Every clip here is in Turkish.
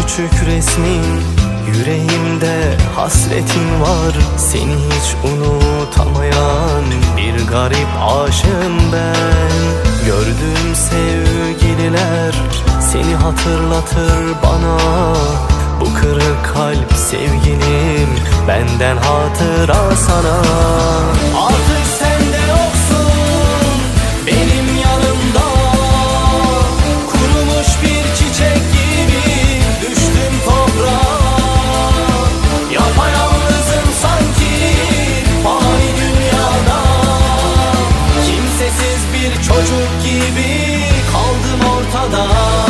küçük resmin, yüreğimde hasretin var. Seni hiç unutamayan bir garip aşığım ben. Gördüğüm sevgililer seni hatırlatır bana. Bu kırık kalp sevgilim benden hatıra sana. Artık sen de yoksun benim yanımda. Kurumuş bir çiçek gibi düştüm toprağa. Yapayalnızım sanki fani dünyada. Kimsesiz bir çocuk gibi kaldım ortada.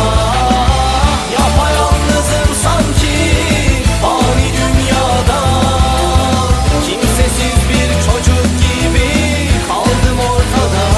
Yapayalnızım sanki fani dünyada. Kimsesiz bir çocuk gibi kaldım ortada.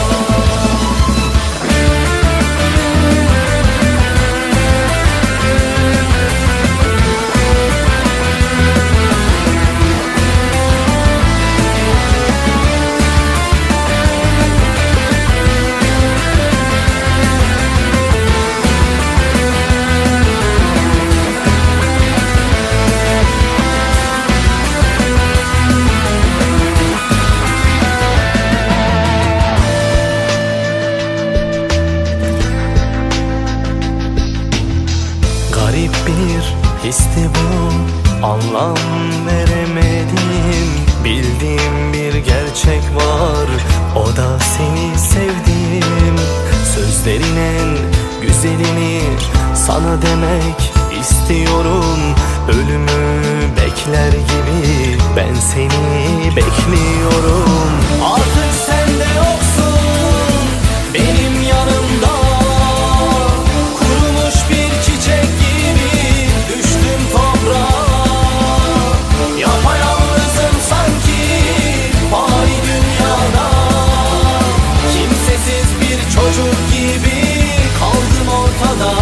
Garip bir histi bu, anlam veremedim. Bildiğim bir gerçek var, o da seni sevdim. Sözlerin en güzelini sana demek istiyorum. Ölümü bekler gibi ben seni bekliyorum. Artık sen de yoksun benim yanımda. Kurumuş bir çiçek gibi düştüm toprağa. Yapayalnızım sanki fani dünyada. Kimsesiz bir çocuk gibi kaldım ortada.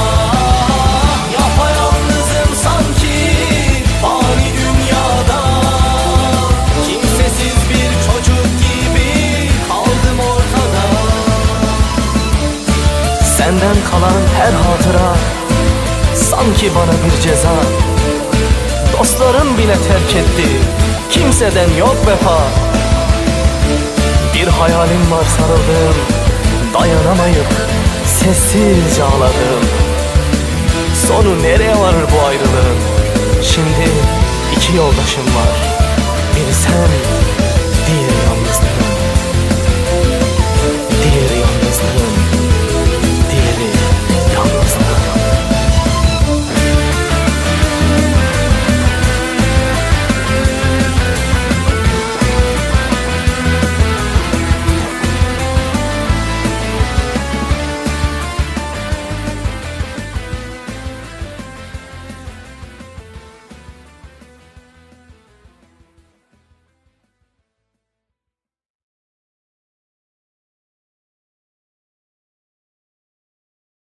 Yapayalnızım sanki fani dünyada. Kimsesiz bir çocuk gibi kaldım ortada. Senden kalan her hatıra sanki bana bir ceza. Dostlarım bile terk etti, kimseden yok vefa. Bir hayalim var sarıldığım, dayanamayıp sessizce ağladım. Sonu nereye varır bu ayrılığın? Şimdi iki yoldaşım var, biri sen,